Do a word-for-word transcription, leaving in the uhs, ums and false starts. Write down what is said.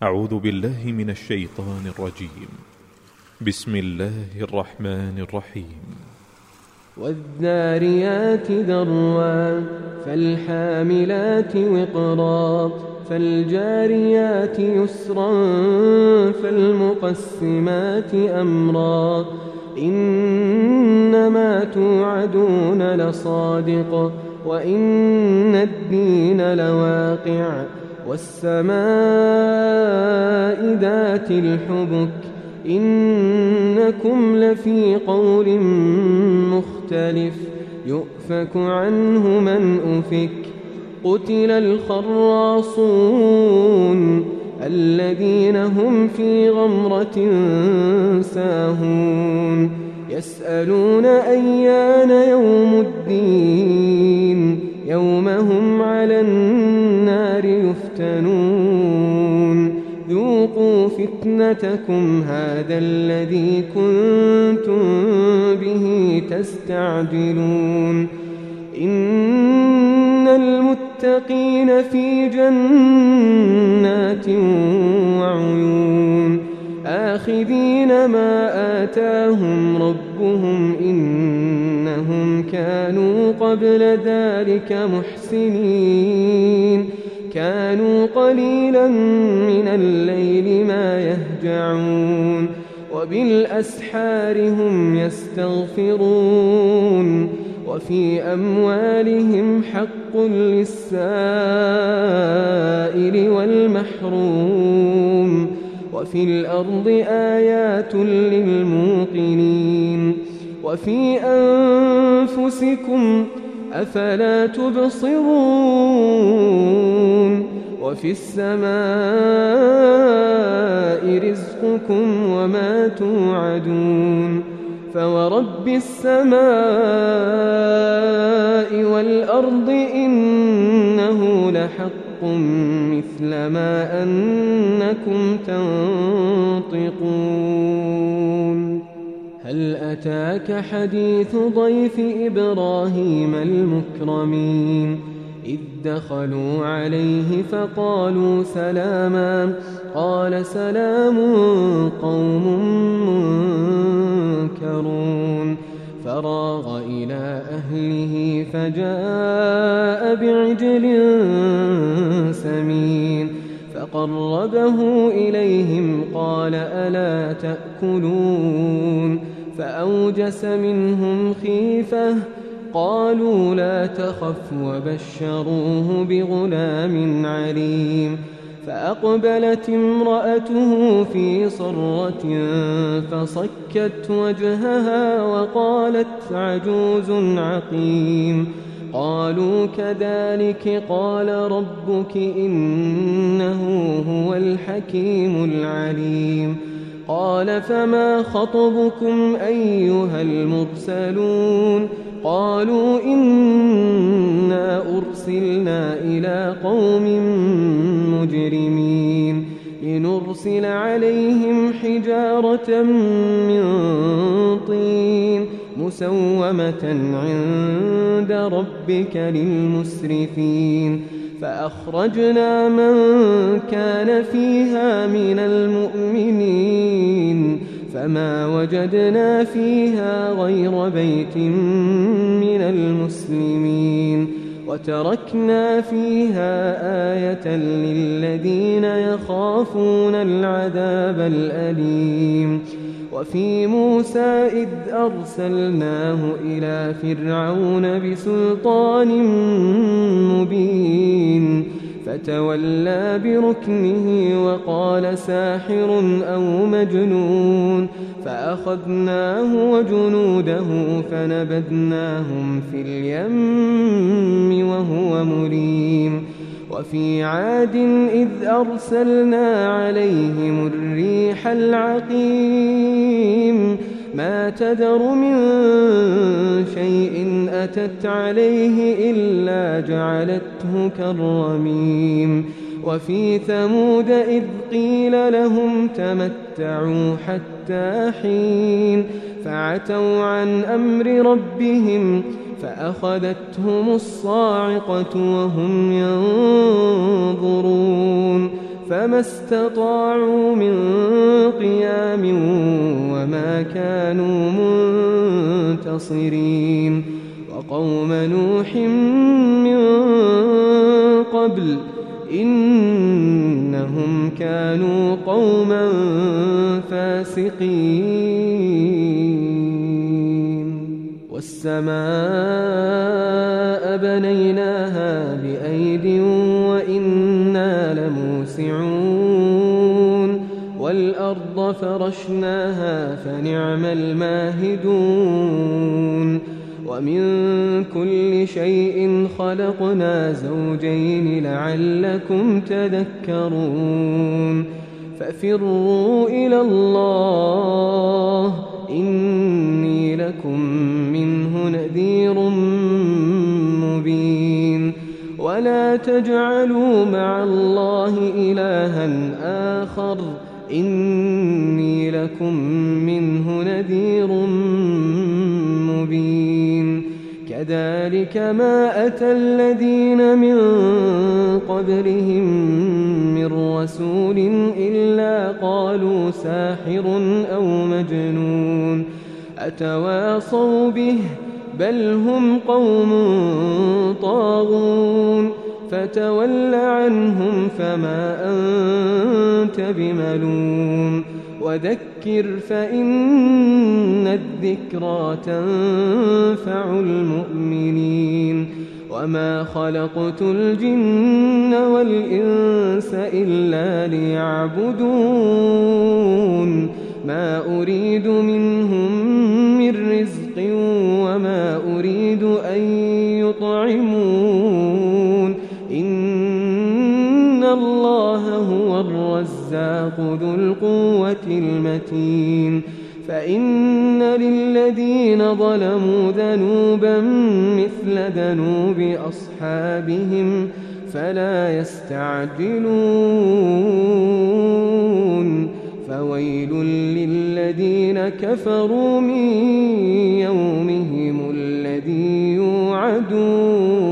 أعوذ بالله من الشيطان الرجيم. بسم الله الرحمن الرحيم. والذاريات ذروا فالحاملات وقرا فالجاريات يسرا فالمقسمات أمرا إنما توعدون لصادق وإن الدين لواقع والسماء ذات الحبك إنكم لفي قول مختلف يؤفك عنه من أفك قتل الخراصون الذين هم في غمرة ساهون يسألون أيان يوم الدين يوم هم على النار يفتنون ذوقوا فتنتكم هذا الذي كنتم به تستعجلون إن المتقين في جنات وعيون آخذين ما آتاهم ربهم إنهم كانوا قبل ذلك محسنين كانوا قليلا من الليل ما يهجعون وبالأسحار هم يستغفرون وفي أموالهم حق للسائل والمحروم وفي الأرض آيات للموقنين وفي أنفسكم أفلا تبصرون وفي السماء رزقكم وما توعدون فورب السماء والأرض إنه لحق مثل ما أنكم تنطقون هل أتاك حديث ضيف إبراهيم المكرمين إذ دخلوا عليه فقالوا سلاما قال سلام قوم منكرون فراغ إلى أهله فجاء بعجل سمين فقربه إليهم قال ألا تأكلون فأوجس منهم خيفة قالوا لا تخف وبشروه بغلام عليم فأقبلت امرأته في صرة فصكت وجهها وقالت عجوز عقيم قالوا كذلك قال ربك إنه هو الحكيم العليم قال فما خطبكم أيها المرسلون قالوا إنا أرسلنا إلى قوم مجرمين لنرسل عليهم حجارة من طين مسومة عند ربك للمسرفين فأخرجنا من كان فيها من المؤمنين فما وجدنا فيها غير بيت من المسلمين وتركنا فيها آية للذين يخافون العذاب الأليم وفي موسى إذ أرسلناه إلى فرعون بسلطان مبين فتولى بركنه وقال ساحر أو مجنون فأخذناه وجنوده فنبذناهم في اليم وهو مليم وفي عاد إذ أرسلنا عليهم الريح العقيم ما تذر من شيء أتت عليه إلا جعلته كالرميم وفي ثمود إذ قيل لهم تمتعوا حتى حين فعتوا عن أمر ربهم فأخذتهم الصاعقة وهم ينظرون فما استطاعوا من قيام وما كانوا منتصرين وقوم نوح من قبل إنهم كانوا قوما فاسقين والسماء بنيناها بأيد وإنا لموسعون والأرض فرشناها فنعم الماهدون ومن كل شيء خلقنا زوجين لعلكم تذكرون ففروا إلى الله إني لكم منه نذير مبين ولا تجعلوا مع الله إلها آخر إني لكم منه نذير مبين كذلك ما أتى الذين من قبلهم من رسول إلا قالوا ساحر أو مجنون أتواصوا به بل هم قوم طاغون فتول عنهم فما أنت بملوم وذكر فإن الذكرى تنفع المؤمنين وما خلقت الجن والإنس إلا ليعبدون ما أريد منهم من رزق وما أريد أن يطعمون إن الله هو الرزاق ذو القوة المتين فإن للذين ظلموا ذنوبا مثل ذنوب أصحابهم فلا يستعجلون فويل للذين كفروا من يومهم الذي يوعدون